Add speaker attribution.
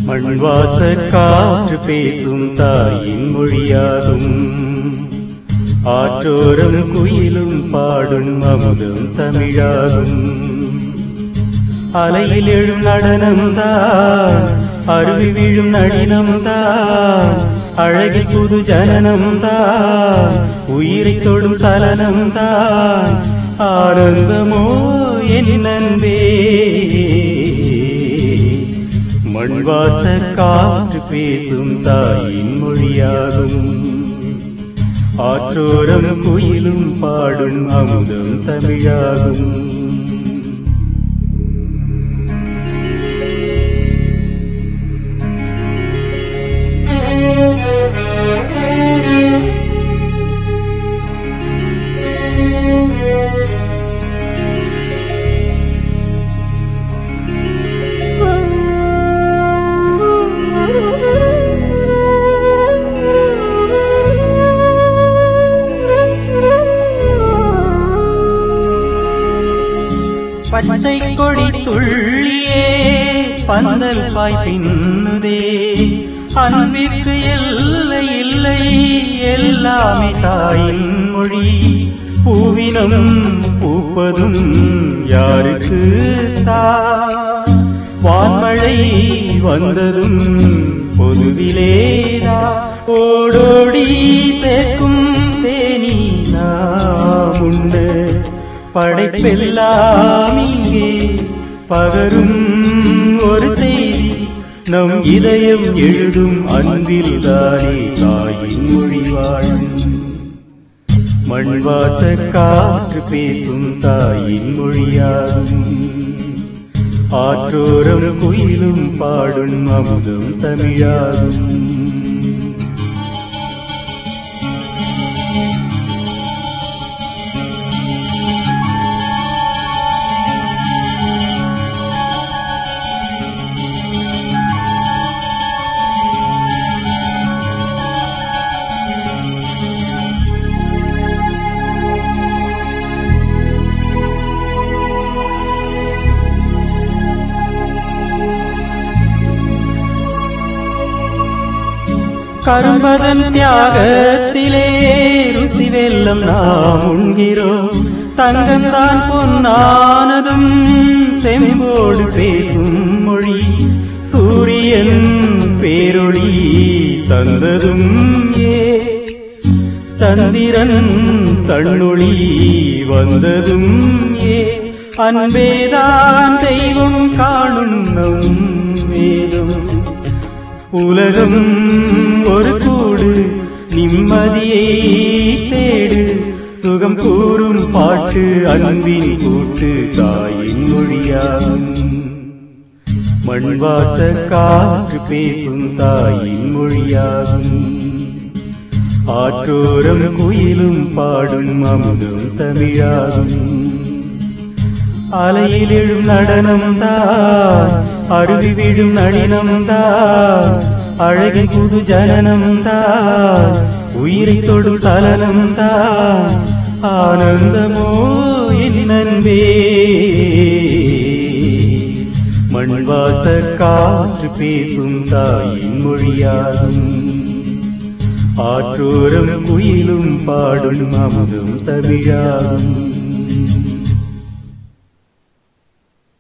Speaker 1: மண்வாச காற்று பேசும் தாயின் மொழியாகும். ஆற்றோரம் குயிலும் பாடும் அமுதம் தமிழாகும். அலையில் எழும் நடனம்தான், அருவி விழும் நளினம்தான், அழகில் புது ஜனனம்தான், உயிரை தொடும் சலனம்தான், ஆனந்தமோ என் நன்பே. மண்வாச காற்று பேசும் தாயின் மொழியாகும். ஆற்றோரம் குயிலும் பாடும் அமுதம் தமிழாகும். பச்சை கொடி துள்ளியே பந்தல் பாய் பின்னுதே, அன்பிற்கு எல்லை இல்லை எல்லாமே தாயின் மொழி. பூவினம் பூப்பதும் யாருக்கு தா, வான்மழை வந்ததும் பொதுவிலேதா, ஓடோடி சேர்க்கும் தேனி நாம் உண்டு. படைப்பெல்லாம் இங்கே பகரும் ஒரு செய்தி, நம் இதயம் எழுதும் அன்பில் தானே தாயின் மொழி வாழும். மண்வாச காற்று பேசும் தாயின் மொழியாகும். ஆற்றோரம் குயிலும் பாடும் அமுதம் தமிழாகும். கரும்பதன் தியாகத்திலே ருசி வெல்லம் நாம் உண்கிறோம். தங்கம்தான் பொன்னானதும் செம்போடு பேசும் மொழி. சூரியன் பேரொளி தந்ததும் ஏ, சந்திரன் தன்னொளி வந்ததும் ஏ. அன்பேதான் தெய்வம் காணும் நம் வேதம். உலகம் ஒரு கூடு, நிம்மதியை தேடு, சுகம் கூறும் பாட்டு அன்பின் கூட்டு தாயின் மொழியாகும். மண்வாச காற்று பேசும் தாயின் மொழியாகும். ஆற்றோரம் குயிலும் பாடும் அமுதம் தமிழாகும். அலையில் எழும் நடனம்தான், அருவி விழும் நளினம்தான், அழகில் புது ஜனனம்தான், உயிரை தொடும் சலனம்தான், ஆனந்தமோ என் நன்பே. மண்வாச காற்று பேசும் தாயின் மொழியாகும். ஆற்றோரம் குயிலும் பாடும் அமுதம் தமிழாகும்.